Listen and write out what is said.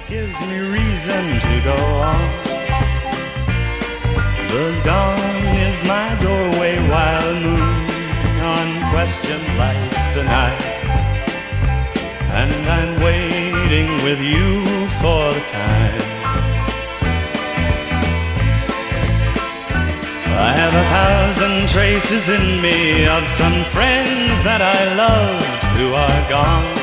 gives me reason to go on. The dawn is my doorway while the moon unquestioned lights the night. And I'm waiting with you for the time. I have 1,000 traces in me of some friends that I loved who are gone.